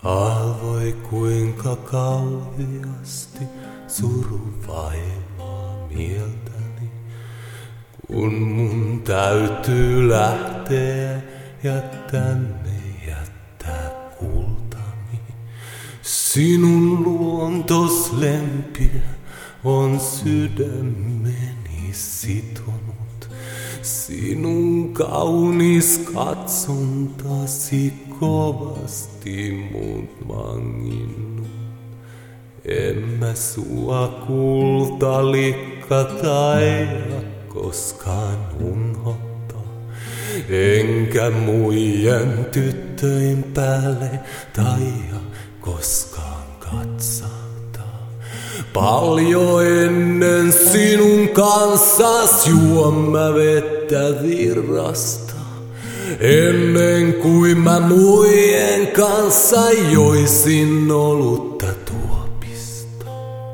Aavoi kuinka kauheasti suru vaivaa mieltäni, kun mun täytyy lähteä ja tänne jättää kultani. Sinun luontos lempiä on sydämeni sitonut, sinun kaunis katsontasi kovasti mut vanginnut. En mä sua kultalikka taida koskaan unhottaa, enkä muiden tyttöjen päälle taida koskaan katsahtaa. Paljon ennen sinun kanssas juon mä vettä virrasta, ennen kuin mä muiden kanssa joisin olutta tuopista.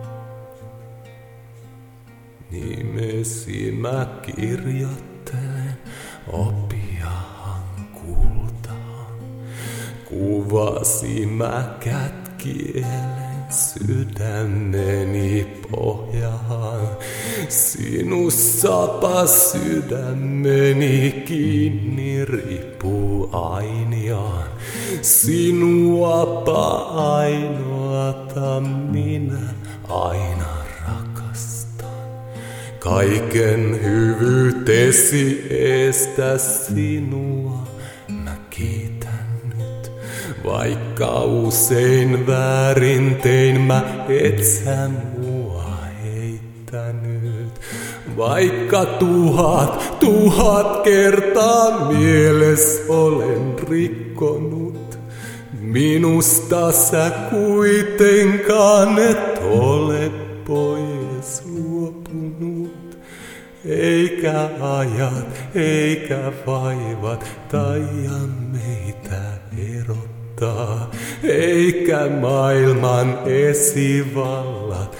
Nimesi mä kirjoittelen opiahan kultaan, kuvasi mä kätkielen sydämeni pohjaan. Sinussapa sydämeni kiinni riippuu ainiaan. Sinuapa ainoata minä aina rakastan. Kaiken hyvyytesi eestä sinua mä kiitän nyt. Vaikka usein väärin tein mä, et sä mua heittänyt. Vaikka tuhat kertaa mieles olen rikkonut, minusta sä kuitenkaan et ole pois luopunut. Eikä ajat, eikä vaivat taida meitä erottaa, eikä maailman esivallat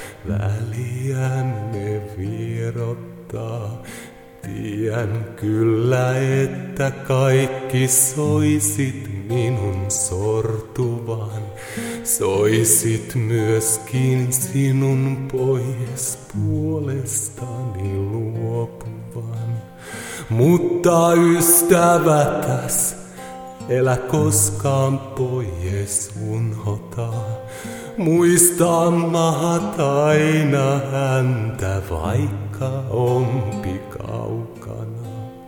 väliämme vierottaa. Tiedän kyllä, että kaikki soisit minun sortuvan, soisit myöskin sinun pois puolestani luopuvan. Mutta ystävätäs, elä koskaan pois unhotaa. Muista mahat aina häntä, vaikka ompi kaukana.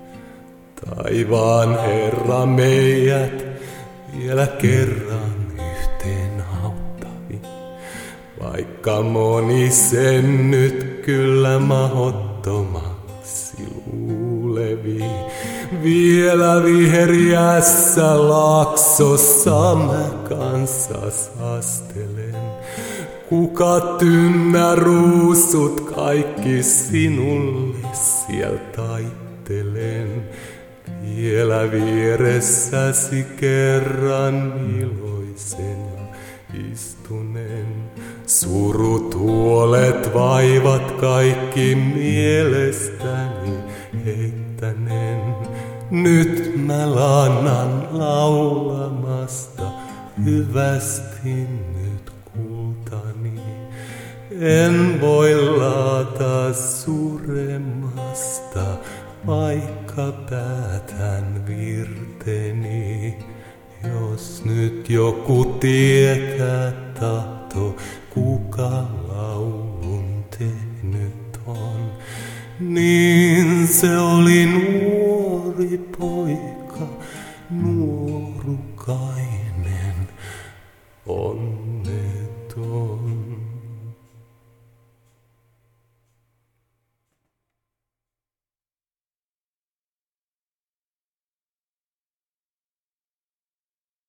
Taivaan Herra meidät vielä kerran yhteen auttavi, vaikka moni sen nyt kyllä mahdottomaksi luulevi. Vielä viheriässä laaksossa mä kanssas astelen, kuka tynnä ruusut kaikki sinulle siel taittelen. Vielä vieressäsi kerran iloisena istunen, surut, huolet, vaivat kaikki mielestäni heittänen. Nyt mä lannan laulamasta hyvästi nyt kultani. En voi laata suremasta, vaikka päätän virteni. Jos nyt joku tietää tahto, kuka laulun tehnyt on, niin se oli nuori poika.